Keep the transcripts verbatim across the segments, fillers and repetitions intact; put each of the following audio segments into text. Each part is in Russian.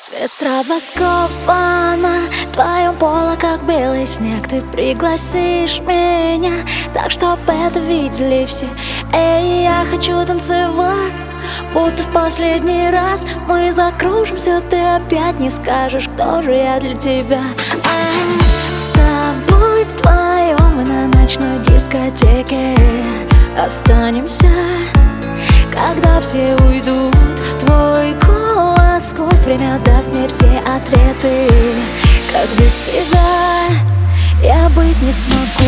Свет стробоскопа на твоем поле, как белый снег. Ты пригласишь меня так, чтоб это видели все. Эй, я хочу танцевать, будто в последний раз. Мы закружимся, ты опять не скажешь, кто же я для тебя. А, с тобой вдвоем мы на ночной дискотеке останемся, когда все уйдут. Твой голос сквозь время даст мне все ответы. Как без тебя я быть не смогу.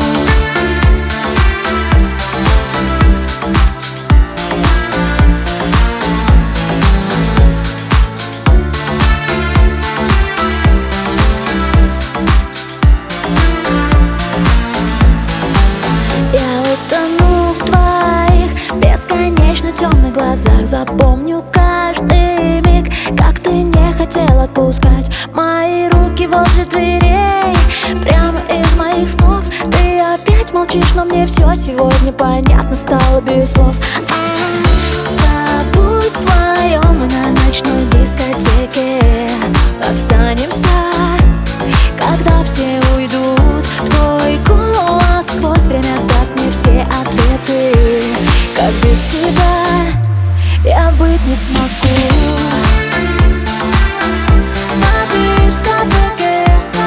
Бесконечно темных глазах запомню каждый миг, как ты не хотел отпускать мои руки возле дверей. Прямо из моих снов ты опять молчишь, но мне все сегодня понятно стало без слов. А, с тобой вдвоем мы на ночной дискотеке останемся, когда все уйдут. Твой голос сквозь время даст мне все ответы. Как без тебя я быть не смогу. На дискотеке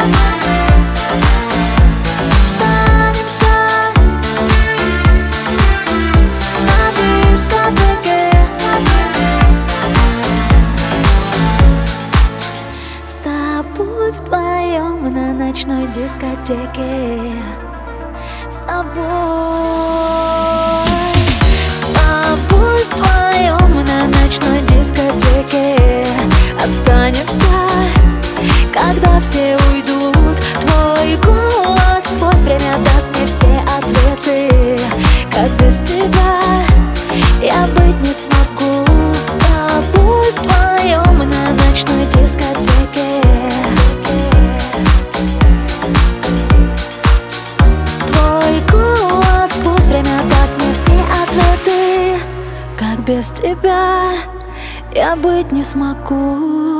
останемся, на дискотеке. С тобой вдвоем мы на ночной дискотеке. С тобой вдвоем мы на ночной дискотеке останемся, когда все уйдут. Твой голос сквозь время даст мне все ответы. Как без тебя я быть не смогу. С тобой вдвоем мы на ночной дискотеке. Твой голос сквозь время даст мне все ответы. Как без тебя я быть не смогу.